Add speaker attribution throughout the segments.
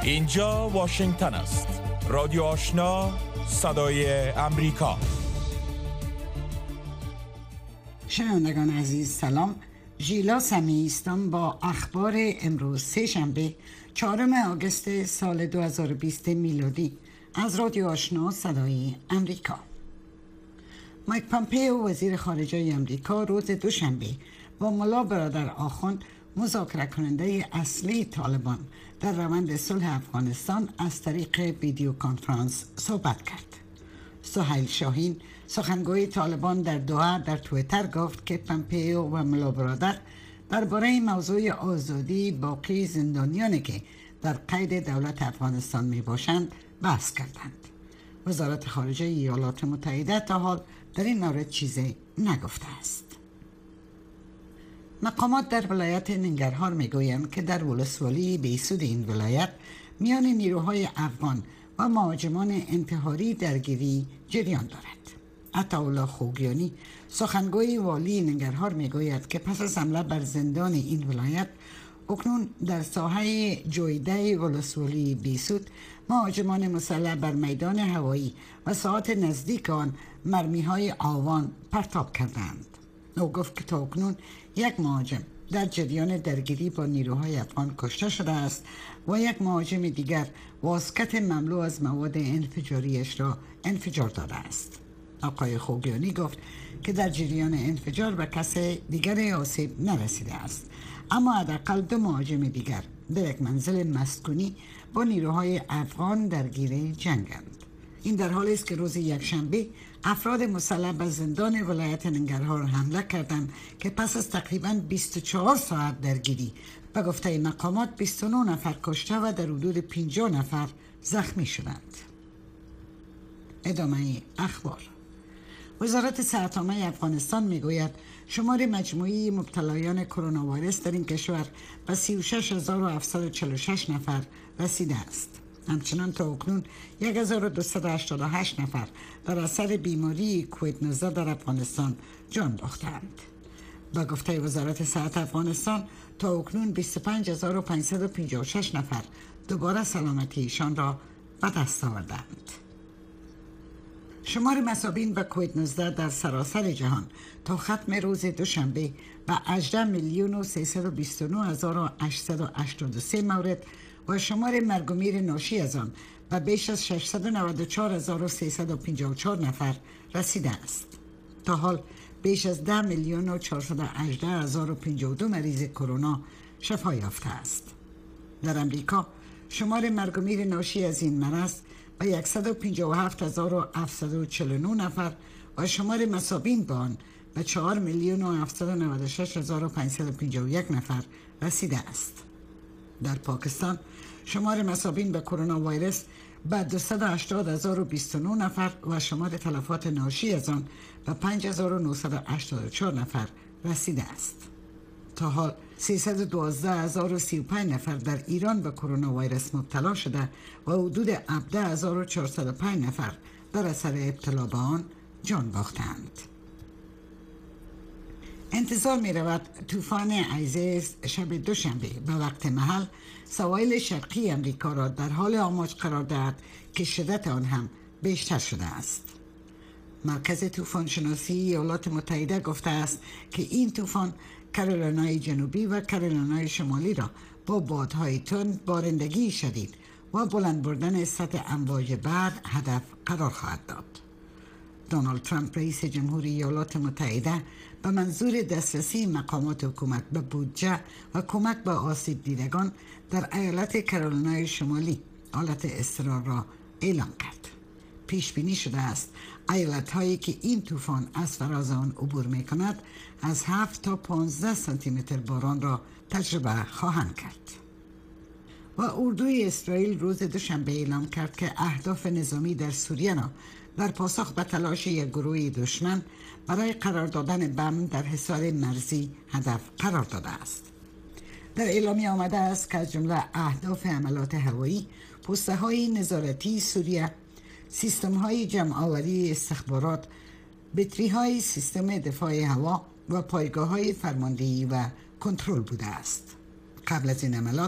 Speaker 1: اینجا واشنگتن است. رادیو آشنا، صدای امریکا.
Speaker 2: شنوندگان عزیز سلام. ژیلا سمیعی هستم با اخبار امروز سه‌شنبه 4 آگوست سال 2020 میلادی از رادیو آشنا صدای امریکا. مایک پامپئو وزیر خارجه امریکا روز دوشنبه با ملا برادر آخوند مذاکره کننده اصلی طالبان در روند صلح افغانستان از طریق ویدیو کنفرانس صحبت کرد. سهیل شاهین سخنگوی طالبان در دوحه در توییتر گفت که پامپئو و ملا برادر درباره موضوع آزادی باقی زندانیانی که در قید دولت افغانستان می باشند بحث کردند. وزارت خارجه ایالات متحده تا حال در این مورد چیزی نگفته است. مقامات در ولایت ننگرهار میگویند که در ولسوالی بیسود این ولایت میان نیروهای افغان و مهاجمان انتحاری درگیری جریان دارد. عطاالله خوگیانی سخنگوی والی ننگرهار میگوید که پس از حمله بر زندان این ولایت اکنون در ساحه جویده ولسوالی بیسود مهاجمان مسلح بر میدان هوایی و ساعات نزدیک آن مرمی‌های آوان پرتاب کردند. او گفت که تا اکنون یک مهاجم در جریان درگیری با نیروهای افغان کشته شده است و یک مهاجم دیگر واسکت مملو از مواد انفجاریش را انفجار داده است. آقای خوگیانی گفت که در جریان انفجار به کس دیگر آسیب نرسیده است، اما حداقل 2 مهاجم دیگر در یک منزل مسکونی با نیروهای افغان درگیر جنگند. این در حالی است که روز یکشنبه افراد مسلح به زندان ولایت ننگرهار حمله کردند که پس از تقریباً 24 ساعت درگیری به گفته مقامات 29 نفر کشته و در حدود 50 نفر زخمی شدند. ادامه اخبار. وزارت صحت عامه افغانستان میگوید شمار مجموعی مبتلایان کرونا ویروس در این کشور به 36746 نفر رسیده است. همچنان تا اکنون 1288 نفر در اثر بیماری کووید 19 در افغانستان جان باختند. با گفته وزارت صحت افغانستان تا اکنون 25556 نفر دوباره سلامتی ایشان را به دست آوردند. شمار مصابین به کووید 19 در سراسر جهان تا ختم روز دوشنبه به 18,329,883 مورد و شمار مرگ و میر ناشی از آن به بیش از 694,354 نفر رسیده است. تا حال بیش از 10,418,052 مریض کرونا شفا یافته است. در امریکا شمار مرگ و میر ناشی از این مرض به 157,749 نفر و شمار مصابین به آن به 4,796,551 نفر رسیده است. در پاکستان شمار مصابین به کرونا ویروس به 280,029 نفر و شمار تلفات ناشی از آن به 5,984 نفر رسیده است. تا حال 312,035 نفر در ایران به کرونا ویروس مبتلا شده و حدود 17,405 نفر در اثر ابتلا به آن جان باختند. انتظار می رود طوفان ایزس شب دوشنبه به وقت محل سواحل شرقی امریکا را در حال آماج قرار دهد که شدت آن هم بیشتر شده است. مرکز طوفان شناسی ایالات متحده گفته است که این طوفان کارولینای جنوبی و کارولینای شمالی را با بادهای تند، بارندگی شدید و بلند بردن سطح امواج بحر هدف قرار خواهد داد. دونالد ترامپ رئیس جمهوری ایالات متحده به منظور دسترسی مقامات حکومت به بودجه و کمک به آسیب دیدگان در ایالت کارولینای شمالی حالت اضطرار را اعلام کرد. پیش بینی شده است ایالت هایی که این طوفان از فراز آن عبور می کند از 7 تا 15 سانتی متر باران را تجربه خواهند کرد. و اردوی اسرائیل روز دوشنبه اعلام کرد که اهداف نظامی در سوریه را در پاسخ به تلاش یک گروه دشمن برای قرار دادن بم در حصار مرزی هدف قرار داده است. در اعلامیه آمده است که از جمله اهداف حملات هوایی پسته‌های نظارتی سوریه، سیستم‌های جمع‌آوری استخبارات، بطری‌های سیستم دفاع هوا و پایگاه‌های فرماندهی و کنترل بوده است. قبل از این عملات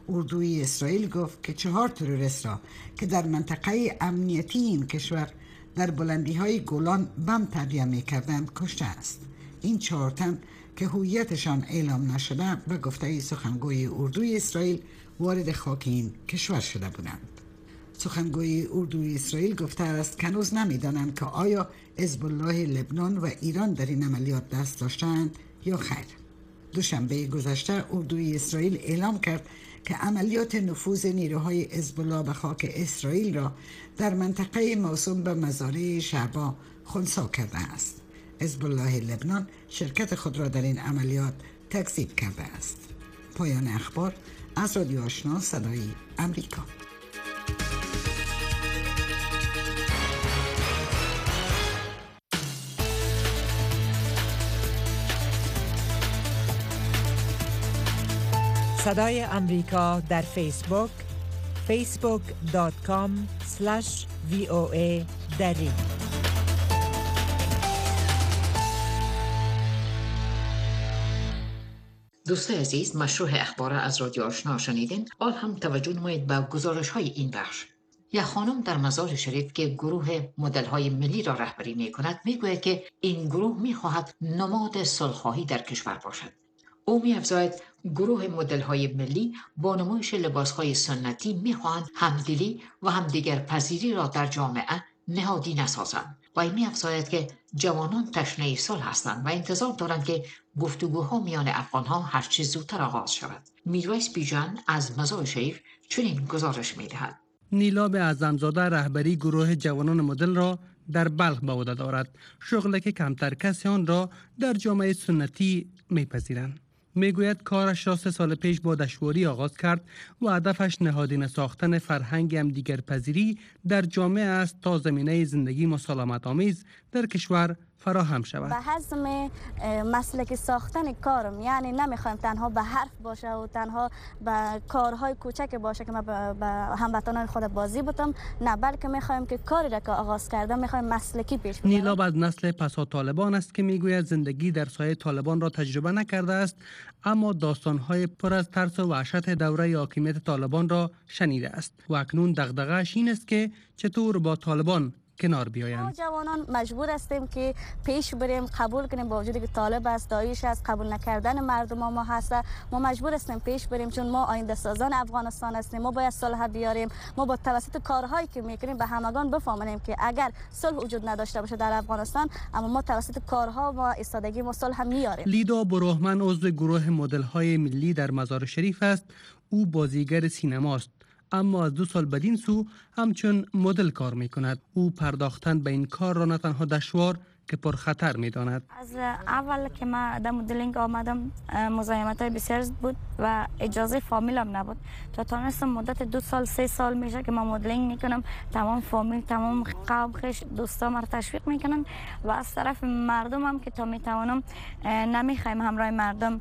Speaker 2: اردوی اسرائیل گفت که 4 تروریست را که در منطقه امنیتی این کشور در بلندی‌های گولان بم تعبیه می‌کردند کشته است. این 4 تن که هویتشان اعلام نشده به گفته سخنگوی اردوی اسرائیل وارد خاک این کشور شده بودند. سخنگوی اردوی اسرائیل گفته است که هنوز نمی‌دانند که آیا حزب الله لبنان و ایران در این عملیات دست داشتند یا خیر. دوشنبه گذشته اردوی اسرائیل اعلام کرد که عملیات نفوذ نیروهای حزب الله به خاک اسرائیل را در منطقه موسوم به مزارع شعبا خنثی کرده است. حزب الله لبنان شرکت خود را در این عملیات تکذیب کرده است. پایان اخبار از رادیو آشنا صدای امریکا.
Speaker 3: صدای امریکا در فیسبوک facebook.com/VOA دری.
Speaker 4: دوستان عزیز، مشروع اخبار از رادیو آشنا شنیدین. حال هم توجه نمایید به گزارش های این بخش. یک خانم در مزار شریف که گروه مدل های ملی را رهبری می کند می گوید که این گروه می خواهد نماد صلح‌خواهی در کشور باشد. او می افزاید گروه مدل های ملی با نمایش لباس های سنتی می خواهند همدلی و همدیگر پذیری را در جامعه نهادی نسازند و می افزاید که جوانان تشنه صلح هستند و انتظار دارند که گفتگوها میان افغانها هر چه زودتر آغاز شود. میرویس بیژن از مزار شریف چنین گزارش می دهد.
Speaker 5: نیلاب اعظمزاده رهبری گروه جوانان مدل را در بلخ به عهده دارد. شغلی که کمتر کسی آن را در جامعه سنتی میپذیرند. میگوید کارش را 3 سال پیش با دشواری آغاز کرد و هدفش نهادینه ساختن فرهنگ همدیگر پذیری در جامعه است تا زمینه زندگی مسالمت آمیز در کشور فراهم شود.
Speaker 6: به حزم مسلک ساختن کارم، یعنی نمیخوایم تنها به حرف باشه و تنها به کارهای کوچک باشه که من به هموطنان خود بازی بودم، نه، بلکه میخوایم که کاری را که آغاز کردم میخوایم مسلکی پیش ببریم.
Speaker 5: نیلاب از نسل پسا طالبان است که میگوید زندگی در سایه طالبان را تجربه نکرده است، اما داستانهای پر از ترس و وحشت دوره حاکمیت طالبان را شنیده است و اکنون دغدغه‌اش این است که چطور با طالبان کنار بیایند.
Speaker 6: ما جوانان مجبور هستیم که پیش بریم، قبول کنیم، با وجودی که طالب است، داعش است، قبول نکردن مردم ما هست، ما مجبور هستیم پیش بریم، چون ما آینده سازان افغانستان هستیم. ما باید صلح بیاریم. ما با توسط کارهایی که میکنیم به همگان بفهمانیم که اگر صلح وجود نداشته باشه در افغانستان، اما ما توسط کارها و ایستادگی ما صلح میاریم.
Speaker 5: لیدا بروهمن عضو گروه مدل های ملی در مزار شریف است. او بازیگر سینماست، اما از 2 سال بدین سو همچون مدل کار می کند. او پرداختن به این کار را نه تنها دشوار که پرخطر می داند.
Speaker 6: از اول که من در مدلینگ آمدم مزاحمت های بسیار بود و اجازه فامیلم نبود. تا تانستم مدت 2 سال 3 سال میشه که من مدلینگ میکنم. تمام فامیل، تمام قوم، خویش، دوستا مرا تشویق میکنن و از طرف مردم هم که تا میتوانم نمیخوایم همراه مردم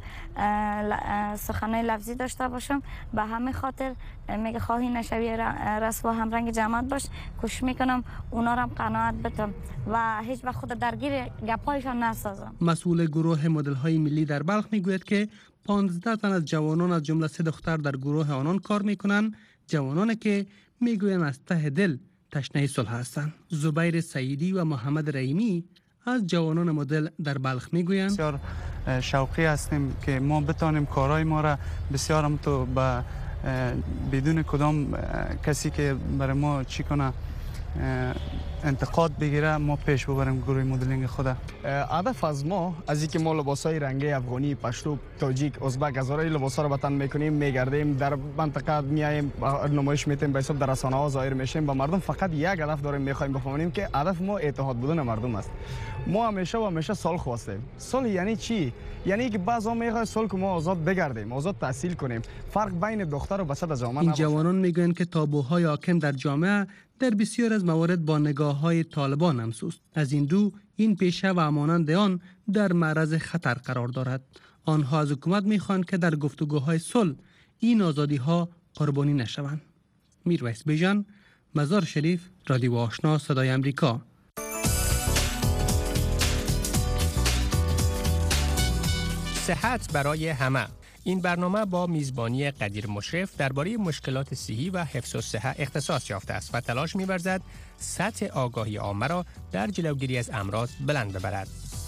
Speaker 6: سخنای لفظی داشته باشم. به همین خاطر میگه خواهی نشوی رسوا همرنگ جماعت باش، کوشش میکنم اونا رو قناعت بدم و هیچ وقت خود درگیر گپایشان نسازم.
Speaker 5: مسئول گروه مدل های ملی در بلخ میگوید که 15 تن از جوانان از جمله 3 دختر در گروه آنان کار میکنند، جوانانی که میگویند از ته دل تشنه صلح هستند. زبیر سعیدی و محمد رحیمی از جوانان مدل در بلخ میگویند
Speaker 7: بسیار شوقی هستیم که ما بتانیم کارهای ما را بسیار هم تو با بدون کدام کسی که برای ما چی کنه انتقاد بگیره ما پیش ببریم گروه مدلینگ خود.
Speaker 8: هدف از ما از اینکه ما لباسای رنگی افغانی، پشتو، تاجیک، ازبک، هزارای لباسا رو به تن میکنیم، میگردیم در منطقه میایم نمایش میتیم، به حساب در رسانه‌ها ظاهر میشیم. با مردم فقط یک هدف داریم، میخوایم بفهمونیم که هدف ما اتحاد بودن مردم است. ما همیشه صلح خواستیم. صلح یعنی چی؟ یعنی که بعضا میخواد صلح که ما آزاد بگردیم، آزاد تحصیل کنیم، فرق بین دختر و بچه در جامعه
Speaker 5: این
Speaker 8: نباشه.
Speaker 5: جوانان میگویند که تابوهای حاکم در جامعه در بسیار از موارد با نگاه‌های طالبان همسوست. از این رو این پیشه و همانند آن در معرض خطر قرار دارد. آنها از حکومت میخواهند که در گفتگوهای صلح این آزادی‌ها قربانی نشوند. میرویس بیژن، مزار شریف، رادیو آشنا صدای امریکا.
Speaker 9: صحت برای همه. این برنامه با میزبانی قدیر مشرف درباره مشکلات صحی و حفظ الصحه اختصاص یافته است و تلاش می‌ورزد سطح آگاهی عامه را در جلوگیری از امراض بلند ببرد.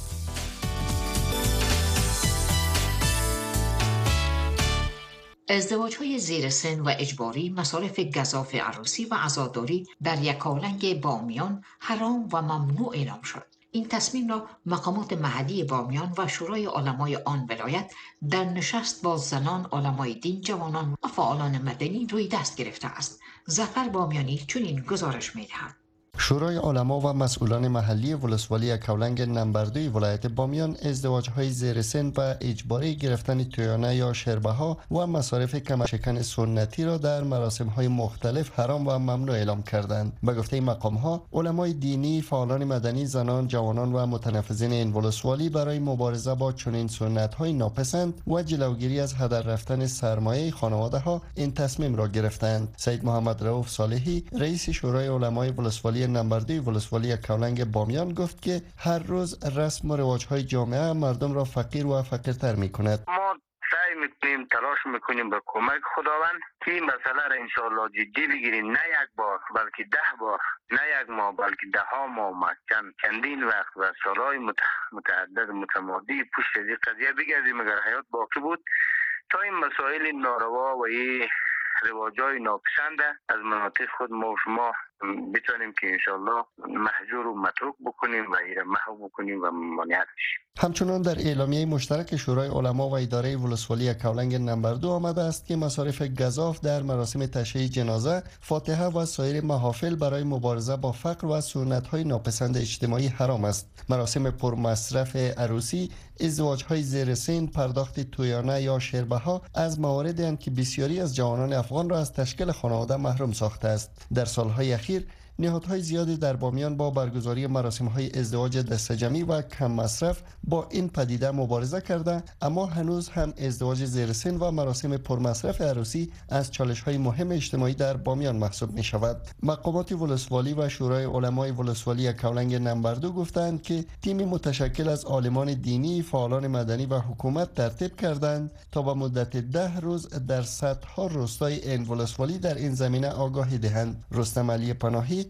Speaker 4: ازدواج‌های زیر سن و اجباری، مصارف گزاف عروسی و عزاداری در یکاولنگ بامیان حرام و ممنوع اعلام شد. این تصمیم را مقامات محلی بامیان و شورای علمای آن ولایت در نشست با زنان، علمای دین، جوانان و فعالان مدنی روی دست گرفته است. ظفر بامیانی چنین گزارش می‌دهد.
Speaker 10: شورای علما و مسئولان محلی ولسوالی یکاولنگ نمبر 2 ولایت بامیان ازدواج‌های زیر سن و اجباری گرفتن تویانه یا شربها و مصارف کمرشکن سنتی را در مراسم‌های مختلف حرام و ممنوع اعلام کردند. به گفته مقام‌ها، علمای دینی، فعالان مدنی، زنان، جوانان و متنفذین این ولسوالی برای مبارزه با چنین سنت‌های ناپسند و جلوگیری از هدر رفتن سرمایه خانواده‌ها این تصمیم را گرفتند. سید محمد رؤوف صالحی، رئیس شورای علمای ولسوالی نمبر 2 ولسوالی یکاولنگ بامیان گفت که هر روز رسم و رواج‌های جامعه مردم را فقیر و فقیرتر می‌کند.
Speaker 11: ما سعی می‌کنیم، تلاش می‌کنیم به کمک خداوند که این مسئله را انشاءالله جدی بگیریم، نه یک بار بلکه 10 بار، نه یک ماه بلکه 10 ماه، چندین وقت و سالهای متعدد متمادی پشت از این قضیه بگردیم اگر حیات باقی بود تا این مسائل ناروا و این رواجای ناپسند از مناطق خود ما و شما بتونیم که انشالله محجور و متروک بکنیم و ایره محو بکنیم و ممانعت شیم.
Speaker 10: همچنان در اعلامیه مشترک شورای علما و اداره ولسوالی یکاولنگ نمبر 2 آمده است که مصارف گزاف در مراسم تشییع جنازه، فاتحه و سایر محافل برای مبارزه با فقر و سنت‌های ناپسند اجتماعی حرام است. مراسم پرمصرف عروسی، ازدواج‌های زیر سن، پرداخت تویانه یا شربها از مواردی است که بسیاری از جوانان افغان را از تشکیل خانواده محروم ساخته است. در سال‌های اخیر نهادهای زیادی در بامیان با برگزاری مراسم‌های ازدواج دسته‌جمعی و کم مصرف با این پدیده مبارزه کرده، اما هنوز هم ازدواج زیر سن و مراسم پرمصرف عروسی از چالش‌های مهم اجتماعی در بامیان محسوب می‌شود. مقامات ولسوالی و شورای علمای ولسوالی یکاولنگ نمبر 2 گفتند که تیمی متشکل از عالمان دینی، فعالان مدنی و حکومت ترتیب کردند تا به مدت 10 روز در صدها روستای این ولسوالی در این زمینه آگاهی دهند. رستم علی پناهی،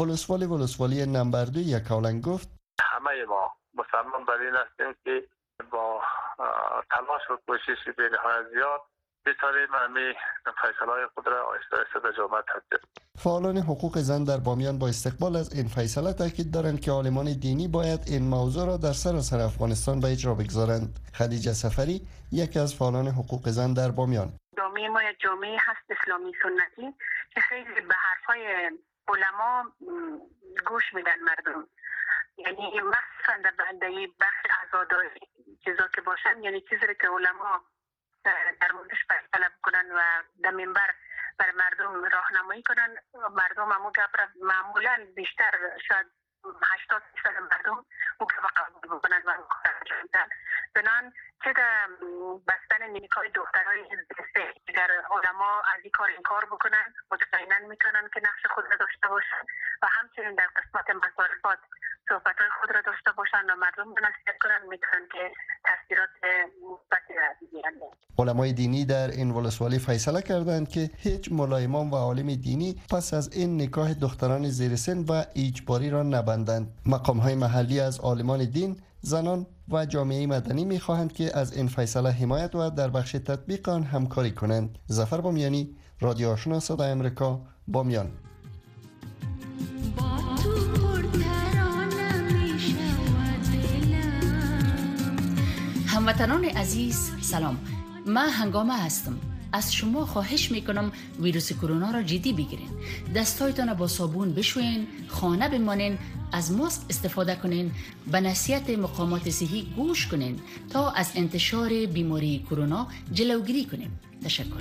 Speaker 10: ولسوالی نمبر 2 یکاولنگ گفت:
Speaker 11: همه ما مسلمان بر این هستیم که با تلاش و کوشش بی‌نهایت زیاد بتوانیم همه فیصله‌های خود را آهسته آهسته به جامعه تبدیل.
Speaker 10: فعالان حقوق زن در بامیان با استقبال از این فیصله تاکید دارند که عالمان دینی باید این موضوع را در سراسر افغانستان به اجرا بگذارند. خدیجه سفری، یکی از فعالان حقوق زن در بامیان:
Speaker 12: جامعه ما یک جامعه هست اسلامی سنتی که خیلی به حرفای علما گوش میدن مردم، یعنی مخصوصا در بنده بخش عزاداری چیزا که باشن، یعنی چیزی که علما در موردش فیصله کنن و در منبر بر مردم راهنمایی کنن، مردم همون گپ را معمولا بیشتر شاید 80% مردم اون گپ قبول بکنن و انجام بنان که در بستن نیکای دخترای زیسته در علما از این کار انکار بکنن، مطمئنا میتونن که نقش خود را داشته باشن و همچنین در قسمت مصارفات صحبت‌های خود را داشته باشن و مردم را نصیحت کنن، میتونن که تاثیرات مثبتی را بگیرن.
Speaker 10: علمای دینی در این ولسوالی فیصله کردند که هیچ ملا امام و عالم دینی پس از این نکاح دختران زیر سن و اجباری را نبندند. مقام‌های محلی از عالمان دین، زنان و جامعه مدنی می‌خواهند که از این فیصله حمایت و در بخش تطبیق آن همکاری کنند. ظفر بامیانی، رادیو آشنا صدای آمریکا، بامیان.
Speaker 13: هموطنان عزیز سلام، من هنگامه هستم. از شما خواهش میکنم ویروس کرونا را جدی بگیرین. دستایتان با صابون بشوین، خانه بمانین، از ماسک استفاده کنین، به نصیحت مقامات صحی گوش کنین تا از انتشار بیماری کرونا جلوگیری کنیم. تشکر.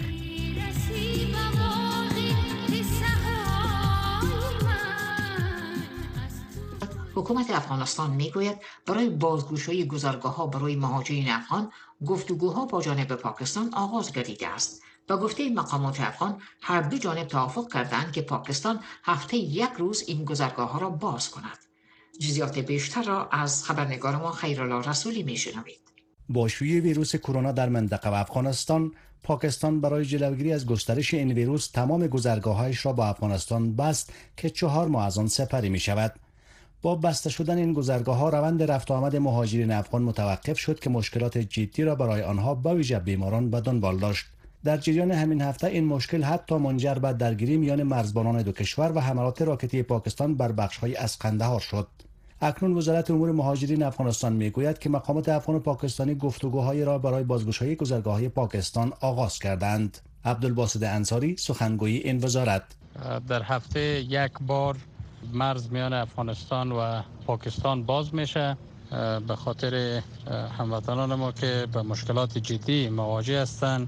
Speaker 4: حکومت افغانستان میگوید برای بازگشایی گذرگاه‌ها برای مهاجرین افغان گفتگوها با جانب پاکستان آغاز گردیده است. با گفته مقامات افغان، هر دو جانب توافق کردند که پاکستان هفته 1 روز این گذرگاه‌ها را باز کند. جزئیات بیشتر را از خبرنگار ما خیرالله رسولی میشنوید.
Speaker 14: با شیوع ویروس کرونا در منطقه و افغانستان، پاکستان برای جلوگیری از گسترش این ویروس تمام گذرگاه‌هایش را با افغانستان بست که 4 ماه از آن سپری می شود. با بسته شدن این گذرگاه‌ها روند رفت و آمد مهاجرین افغان متوقف شد که مشکلات جدی را برای آنها به ویژه بیماران به دنبال داشت. در جریان همین هفته این مشکل حتی منجر به درگیری میان مرزبانان دو کشور و حملات راکتی پاکستان بر بخش‌های از قندهار شد. اکنون وزارت امور مهاجرین افغانستان میگوید که مقامات افغان و پاکستانی گفتگوهای را برای بازگشایی گذرگاه‌های پاکستان آغاز کردند. عبدالباسط انصاری، سخنگوی این وزارت:
Speaker 15: در هفته یک بار مرز میان افغانستان و پاکستان باز میشه به خاطر هموطنان ما که به مشکلات جدی مواجه هستند.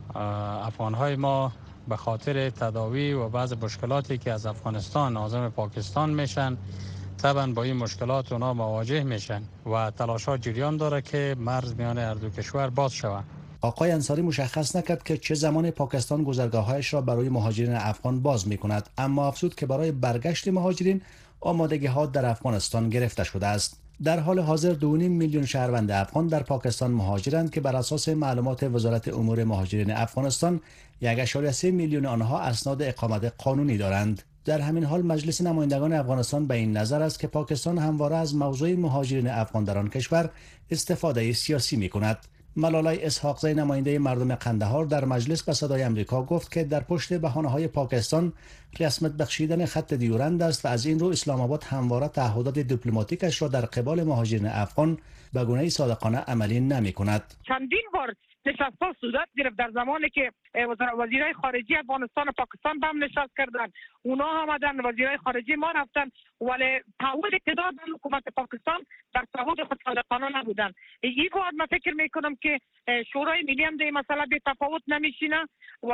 Speaker 15: افغانهای ما به خاطر تداوی و بعض مشکلاتی که از افغانستان عازم پاکستان میشن، طبعا با این مشکلات اونا مواجه میشن و تلاش‌ها جریان داره که مرز میان هر دو کشور باز شود.
Speaker 14: آقای انصاری مشخص نکرد که چه زمان پاکستان گذرگاه‌هایش را برای مهاجرین افغان باز می‌کند، اما افزود که برای برگشت مهاجرین آمادگی‌ها در افغانستان گرفته شده است. در حال حاضر 2.5 میلیون شهروند افغان در پاکستان مهاجرند که بر اساس معلومات وزارت امور مهاجرین افغانستان 1.3 میلیون آنها اسناد اقامت قانونی دارند. در همین حال مجلس نمایندگان افغانستان به این نظر است که پاکستان همواره از موضوع مهاجرین افغان در آن کشور استفاده سیاسی می‌کند. ملالای اسحاقزی نماینده مردم قندهار در مجلس به صدای آمریکا گفت که در پشت بهانه‌های پاکستان رسمیت بخشیدن خط دیورند است و از این رو اسلام آباد همواره تعهدات دیپلماتیکش را در قبال مهاجرین افغان به گونه صادقانه عملی نمی‌کند.
Speaker 16: چندین بار نشست‌ها صورت گرفت در زمانی که وزیرای خارجه افغانستان و پاکستان با هم نشست کردند. اونا آمدن، وزیرای خارجه ما رفتن، ولی تعهدی که دادن حکومت پاکستان در تعهد خود صادقانه نبودن. این بار من فکر میکنم که شورای ملی هم در مسئله بی تفاوت نمیشینه و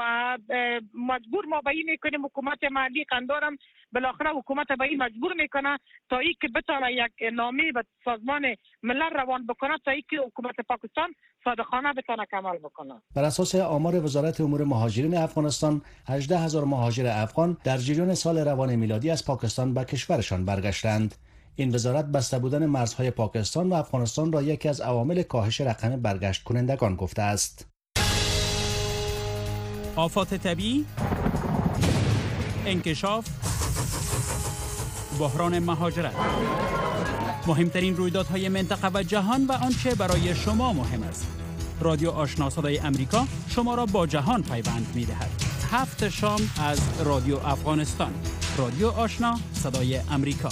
Speaker 16: مجبور ما به این میکنیم حکومت محلی قندهار هم بالاخره حکومت به این مجبور میکنه تا ای که بتونه یک نامه به سازمان ملل روان بکنه تا ای که حکومت پاکستان صادقانه بتونه عمل بکنه.
Speaker 14: بر اساس آمار وزارت امور مهاجرین افغانستان 18,000 مهاجر افغان در جریان سال روان میلادی از پاکستان به کشورشان برگشتند. این وزارت بسته بودن مرزهای پاکستان و افغانستان را یکی از عوامل کاهش رقم برگشت کنندگان گفته است.
Speaker 17: آفات طبیعی، انکشاف، بحران مهاجرت، مهمترین رویدادهای منطقه و جهان و آنچه برای شما مهم است. رادیو آشنا صدای امریکا شما را با جهان پیوند می‌دهد. 7 شام از رادیو افغانستان. رادیو آشنا صدای امریکا.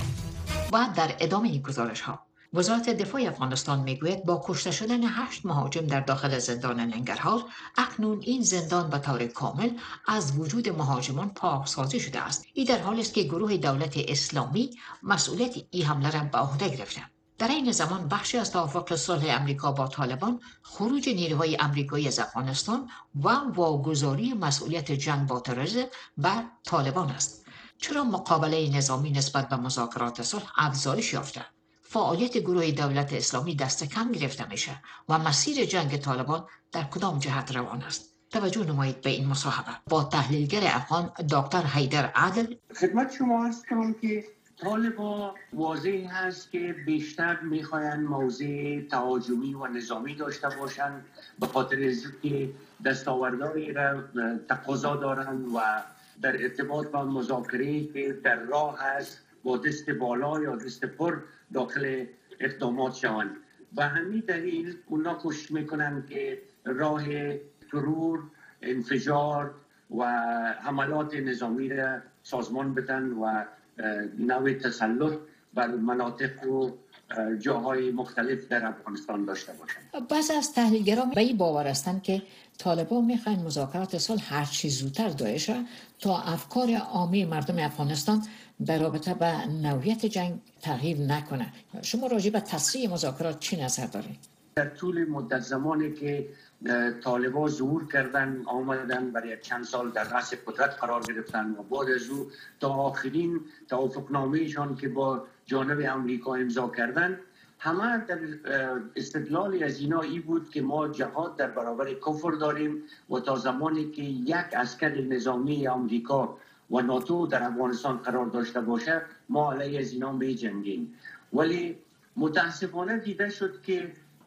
Speaker 4: و در ادامه گزارش ها، وزارت دفاع افغانستان میگوید با کشته شدن 8 مهاجم در داخل زندان ننگرهار، اکنون این زندان به طور کامل از وجود مهاجمان پاکسازی شده است. این در حالی است که گروه دولت اسلامی مسئولیت این حمله را به عهده گرفته. در این زمان بخشی از توافق صلح امریکا با طالبان خروج نیروهای امریکایی از افغانستان و واگذاری مسئولیت جنگ با تروریسم بر طالبان است. چرا مقابله نظامی نسبت به مذاکرات صلح افزایش یافته؟ فعالیت گروه دولت اسلامی دست کم گرفته میشه و مسیر جنگ طالبان در کدام جهت روان است؟ توجه نمایید به این مصاحبه با تحلیلگر افغان دکتر حیدر عادل.
Speaker 18: خدمت شما عرض کنم که طالبان واضح هست که بیشتر میخواین موضع تهاجمی و نظامی داشته باشند به خاطر اینکه دستاوردهایی را تقاضا دارند و در ارتباط با مذاکره که در راه هست با دست بالا یا دست پر داخل اقدامات شوند. و همین دلیل اونا کوشش میکنن که راه ترور، انفجار و حملات نظامی را سازمان بدن و نوع تسلط بر مناطق و جاهای مختلف در افغانستان داشته باشند.
Speaker 4: بعضی از تحلیلگران به این باور هستند که طالبان میخواین مذاکرات صلح هر چی زودتر دایر شود تا افکار عامی مردم افغانستان در رابطه با نوعیت جنگ تغییر نکنه. شما راجع به تسریع مذاکرات چی نظر دارید؟
Speaker 18: در طول مدت زمانی که طالبان ظهور کردن، آمدن برای چند سال در رأس قدرت قرار گرفتن و بعد از او تا آخرین توافقنامه‌شان که با جانب امریکا امضا کردن، همه در استدلال از اینا ای بود که ما جهاد در برابر کفر داریم و تا زمانی که یک عسکر نظامی امریکا و ناتو در افغانستان قرار داشته باشه ما علیه از اینا می جنگیم. ولی متاسفانه دیده شد که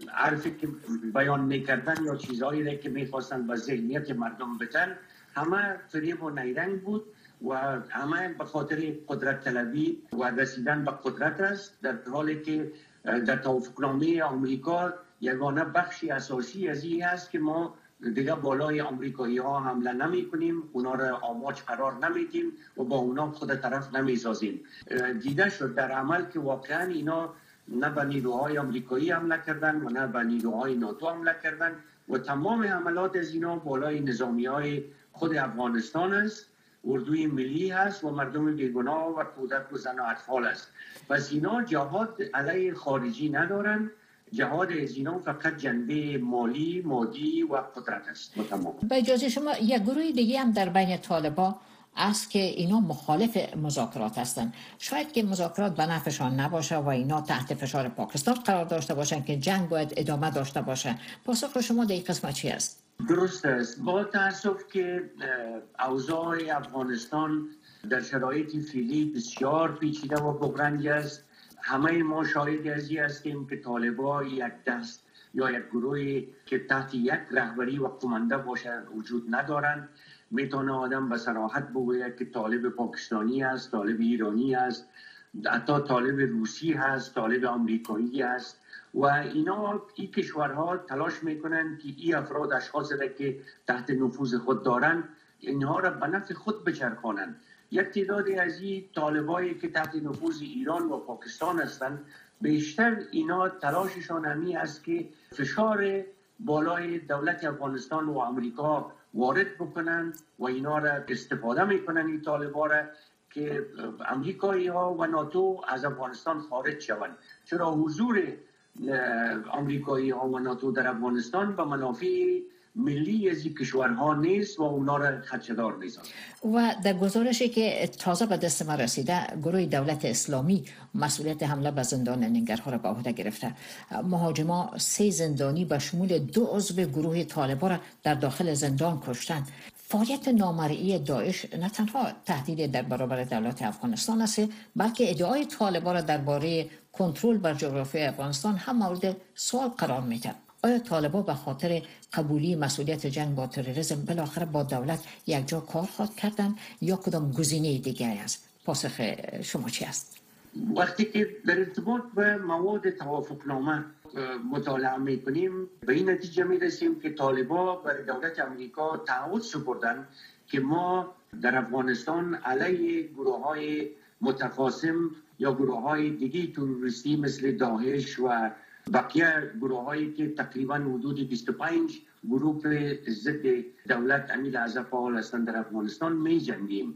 Speaker 18: حرفی که بیان میکردن یا چیزهایی که میخواستن به ذهنیت مردم بدن همه فریب و نیرنگ بود و همه به خاطر قدرت طلبی و رسیدن به قدرت است، در حالی که در توافقنامه آمریکا یگانه بخشی اساسی از این است که ما دیگه بالای آمریکایی ها حمله نمی کنیم، اونا را آماج قرار نمیدیم و با اونا خود طرف نمی سازیم. دیده شد در عمل که واقعا اینا نه به نیروهای آمریکایی حمله کردن و نه به نیروهای ناتو حمله کردن و تمام حملات از اینا بالای نظامی های خود افغانستان است، اردوی ملی هست و مردم بیگناه و کودک و زن و اطفال است. پس اینا جهاد علیه خارجی ندارن، جهاد از اینا فقط جنبه مالی، مادی و قدرت است.
Speaker 4: با اجازه شما یک گروه دیگه هم در بین طالبان است که اینا مخالف مذاکرات هستند. شاید که مذاکرات به نفعشان نباشه و اینا تحت فشار پاکستان قرار داشته باشند که جنگ باید ادامه داشته باشه. پاسخ شما در این قسمت چی است؟
Speaker 18: درست است. با تاسف که اوضاع افغانستان در شرایط فعلی بسیار پیچیده و بحرانی است. همه ما شاهد از این هستیم که طالبان یک دست یا یک گروهی که تحت یک رهبری و کمانده باشه وجود ندارند. میتونه آدم به صراحت بگوید که طالب پاکستانی است، طالب ایرانی است، حتی طالب روسی هست، طالب آمریکایی است و این کشورها تلاش میکنند که این افراد اشخاصی که تحت نفوذ خود دارند اینها را به نفع خود بچرخانند. یک تعدادی از این طالبایی که تحت نفوذ ایران و پاکستان هستند بیشتر اینا تلاششان همی است که فشار بالای دولت افغانستان و آمریکا وارد بکنند و اینا را استفاده میکنند این طالبا را که امریکایی ها و ناتو از افغانستان خارج شوند. چرا حضور امریکایی ها و ناتو در افغانستان به منافع ملی از این کشورها نیست و اونا را خدشه‌دار می‌سازد.
Speaker 4: و در گزارشی که تازه به دست ما رسیده، گروه دولت اسلامی مسئولیت حمله به زندان ننگرهار را به عهده گرفته. مهاجما 3 زندانی به شمول 2 عضو گروه طالبان را در داخل زندان کشتند. فعالیت نامرئی داعش نه تنها تهدید در برابر دولت افغانستان است، بلکه ادعای طالبان را درباره کنترل بر جغرافیای افغانستان هم مورد سوال قرار می‌دهد. آیا طالبان به خاطر قبولی مسئولیت جنگ با تروریسم بالاخره با دولت یک جا کار خواهد کردن یا کدام گزینه دیگری است؟ پاسخ شما چی است؟
Speaker 18: وقتی که در ارتباط به مواد توافقنامه مطالعه میکنیم به این نتیجه میرسیم که طالبان برای دولت امریکا تعهد سپردن که ما در افغانستان علیه گروه‌های متخاصم یا گروه‌های دیگه تروریستی مثل داعش و بقیه گروه‌هایی که تقریباً حدود 25 گروه ضد دولت امیل اعظم فعال هستند در افغانستان می جنگیم.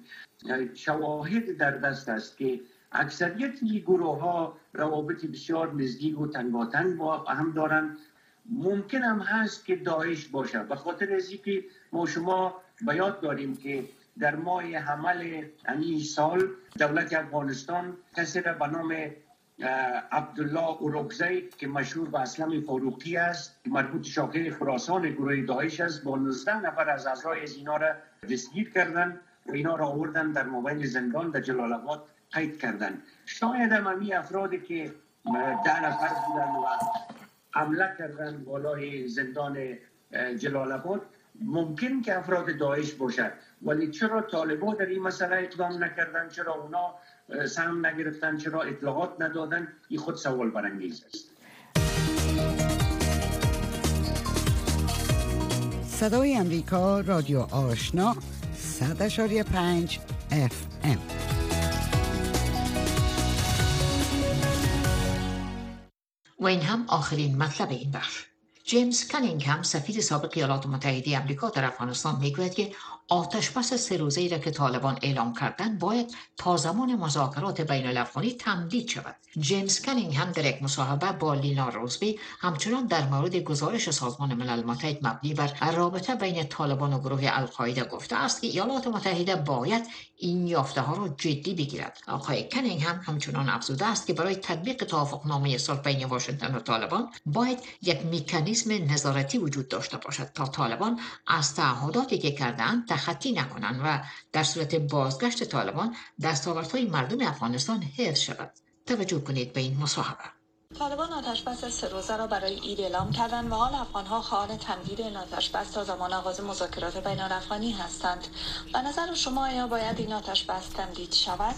Speaker 18: شواهد در دست است که اکثریت این گروه‌ها روابط بسیار نزدیک و تنگاتنگ با هم دارند. ممکن هم هست که داعش باشه، به خاطر از اینکه ما شما به یاد داریم که در ماه حمل این سال دولت افغانستان کسی را به نام عبدالله اورکزی که مشهور به اسلم فاروقی است که مربوط شاخه خراسان گروه داعش است با 19 نفر از اعضای از اینا را دستگیر کردند و اینا را آوردن در مابین زندان در جلال آباد قید کردند. شاید هم این افرادی که 10 نفر بودن و حمله کردن بالای زندان جلال آباد ممکن که افراد داعش باشد، ولی چرا طالبان در این مسئله اقدام نکردن؟ چرا اونا سهم نگرفتن؟ چرا اطلاعات ندادن؟ این خود سوال برانگیز است.
Speaker 2: صدای امریکا، رادیو آشنا، 100.5 FM.
Speaker 4: و این هم آخرین مطلب این بخش. جیمز کانینگهم سفیر سابق ایالات متحده آمریکا در افغانستان میگوید که آتشبس 3 روزه‌ای را که طالبان اعلام کردند باید تا زمان مذاکرات بین الافغانی تمدید شود. جیمز کانینگهم در یک مصاحبه با لینا روزبی همچنان در مورد گزارش سازمان ملل متحد مبنی بر رابطه بین طالبان و گروه القاعده گفته است که ایالات متحده باید این یافته ها را جدی بگیرد. آقای کانینگهم همچنان افزوده است که برای تطبیق توافقنامه صلح بین واشنگتن و طالبان باید یک مکانیزم نظارتی وجود داشته باشد تا طالبان از تعهداتی که کردند تخطی نکنند و در صورت بازگشت طالبان دستاوردهای مردم افغانستان حفظ شود. توجه کنید به این مصاحبه.
Speaker 19: طالبان آتش‌بس 3 روزه را برای عید اعلام کردند و حال افغان‌ها خواهان تمدید این آتش‌بس تا زمان آغاز مذاکرات بین‌الافغانی هستند. به نظر شما آیا باید این آتش‌بس تمدید شود؟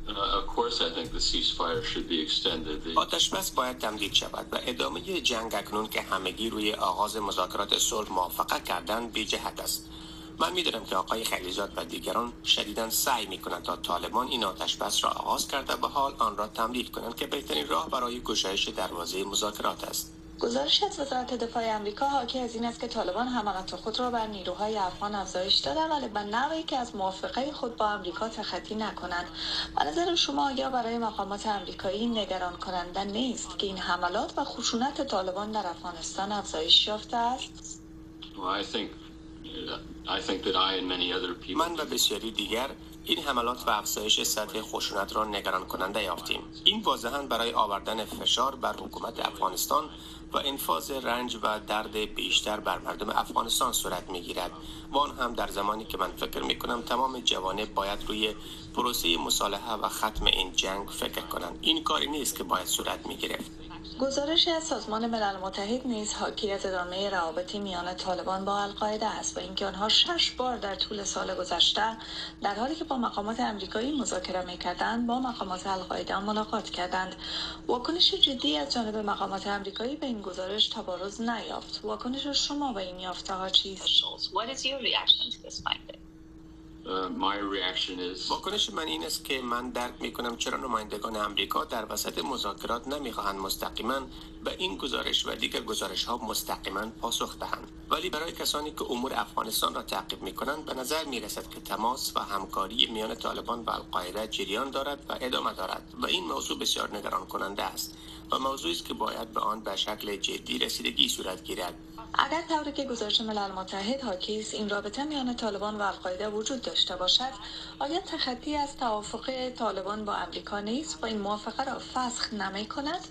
Speaker 9: آتش‌بس باید تمدید شود و ادامه جنگ اکنون که همگی روی آغاز مذاکرات صلح موافقه کردند بی جهت است. من می‌دانم که آقای خلیزاد و دیگران شدیداً سعی می‌کنند تا طالبان این آتش‌بس را آغاز کرده به حال آن را تمدید کنند که بهترین راه برای گشایش دروازه مذاکرات است.
Speaker 19: گزارش از وزارت دفاع آمریکا حاکی از این است که طالبان حملات خود را بر نیروهای افغان افزایش داده ولی به نحوی که از موافقه خود با آمریکا تخطی نکنند. به نظر شما آیا برای مقامات آمریکایی نگران کننده نیست که این حملات و خشونت طالبان در افغانستان افزایش یافته است؟
Speaker 9: من و بسیاری دیگر این حملات و افزایش سطح خشونت را نگران کننده یافتیم. این واضحاً برای آوردن فشار بر حکومت افغانستان و انفاذ رنج و درد بیشتر بر مردم افغانستان صورت می‌گیرد. و آن هم در زمانی که من فکر می‌کنم تمام جوانب باید روی پروسه مصالحه و ختم این جنگ فکر کنند. این کاری نیست که باید صورت می‌گرفت.
Speaker 19: گزارش از سازمان ملل متحد نیز حاکی از ادامه روابط میان طالبان با القاعده است و اینکه آنها 6 بار در طول سال گذشته در حالی که با مقامات آمریکایی مذاکره می‌کردند با مقامات القاعده ملاقات کردند. واکنش جدی از جانب مقامات آمریکایی به این گزارش تبارز نیافت. واکنش شما به این یافته‌ها چیست؟
Speaker 9: واکنش من این است که من درک می‌کنم چرا نمایندگان آمریکا در وسط مذاکرات نمی‌خواهند مستقیما به این گزارش و دیگر گزارش‌ها مستقیما پاسخ دهند. ولی برای کسانی که امور افغانستان را تعقیب می‌کنند به نظر می‌رسد که تماس و همکاری میان طالبان و القاعده جریان دارد و ادامه دارد و این موضوع بسیار نگران کننده است و موضوعی است که باید به آن به شکل جدی رسیدگی صورت گیرد.
Speaker 19: اگر طوری که گزارش ملل متحد حاکی است این رابطه میان طالبان و القاعده وجود داشته باشد، آیا تخطی از توافق طالبان با آمریکا نیست و این موافقه را فسخ نمی‌کند؟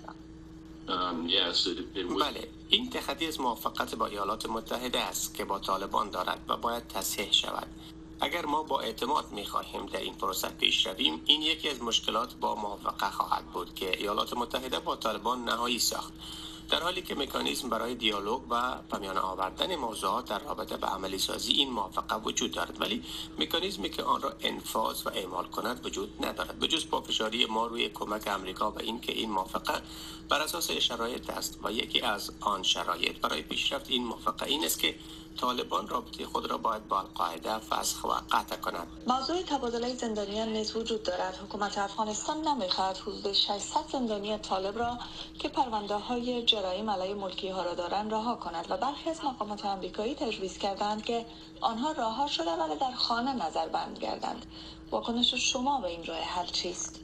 Speaker 9: بله، این تخطی از موافقت با ایالات متحده است که با طالبان دارد و باید تصحیح شود. اگر ما با اعتماد می‌خواهیم در این پروسه پیش رویم، این یکی از مشکلات با موافقه خواهد بود که ایالات متحده با طالبان نهایی ساخت. در حالی که مکانیزم برای دیالوگ و پمیان آوردن موضوعات در رابطه به عملی سازی این موافقه وجود دارد، ولی مکانیزمی که آن را انفاذ و اعمال کند وجود ندارد بجز پافشاری ما روی کمک آمریکا و این که این موافقه بر اساس شرایط است و یکی از آن شرایط برای پیشرفت این موافقه این است که طالبان رابطه خود را باید با القاعده فسخ و قطع کند.
Speaker 19: موضوع تبادله زندانیان نیز وجود دارد. حکومت افغانستان نمی‌خواهد حدود 600 زندانی طالب را که پرونده‌های جرایم علیه ملکی‌ها را دارند رها کند و برخی از مقامات آمریکایی تجویز کردند که آنها رها شده ولی در خانه نظربند گردند. واکنش شما به این راه حل چیست؟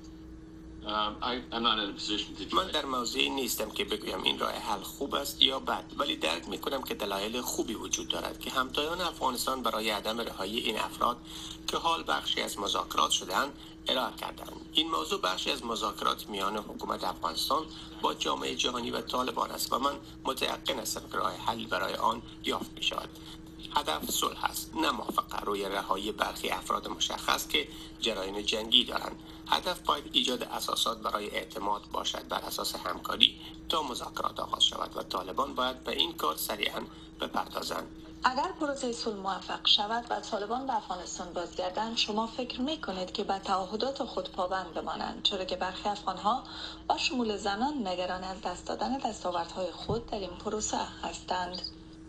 Speaker 9: من در موضعی نیستم که بگویم این راه حل خوب است یا بد، ولی درک می‌کنم که دلایل خوبی وجود دارد که همتایان افغانستان برای عدم رهایی این افراد که حال بخشی از مذاکرات شده‌اند ارائه کردند. این موضوع بخشی از مذاکرات میان حکومت افغانستان با جامعه جهانی و طالبان است و من متيقن هستم که راه حل برای آن یافت می‌شود. هدف صلح است، نه موافقه روی رهایی برخی افراد مشخص که جرایم جنگی دارند. هدف باید ایجاد اساسات برای اعتماد باشد بر اساس همکاری تا مذاکرات آغاز شود و طالبان باید به این کار سریعا بپردازند.
Speaker 19: اگر پروسه صلح موفق شود و طالبان به افغانستان بازگردند، شما فکر می‌کنید که به تعهدات خود پابند بمانند، چرا که برخی افغان‌ها با شمول زنان نگران از دست دادن دستاوردهای خود در این پروسه هستند؟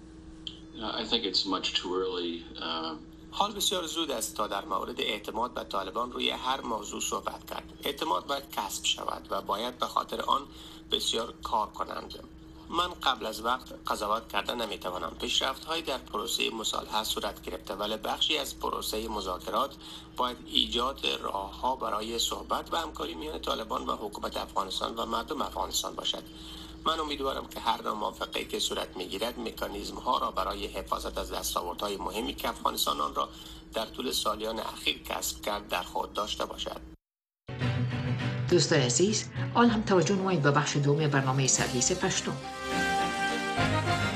Speaker 9: حال بسیار زود است تا در مورد اعتماد به طالبان روی هر موضوع صحبت کرد. اعتماد باید کسب شود و باید به خاطر آن بسیار کار کنند. من قبل از وقت قضاوت کرده نمیتوانم. پیشرفت‌هایی در پروسه مصالحه صورت گرفته ولی بخشی از پروسه مذاکرات باید ایجاد راه‌ها برای صحبت و همکاری میان طالبان و حکومت افغانستان و مردم افغانستان باشد. من امیدوارم که هر نوع موافقه‌ای که صورت می‌گیرد مکانیزم‌ها را برای حفاظت از دستاوردهای مهمی که افغانستان آن را در طول سالیان اخیر کسب کرد در خود داشته باشد.
Speaker 4: دوستان عزیز، آن هم توجه نمایید به بخش دوم برنامه سرویس پشتو.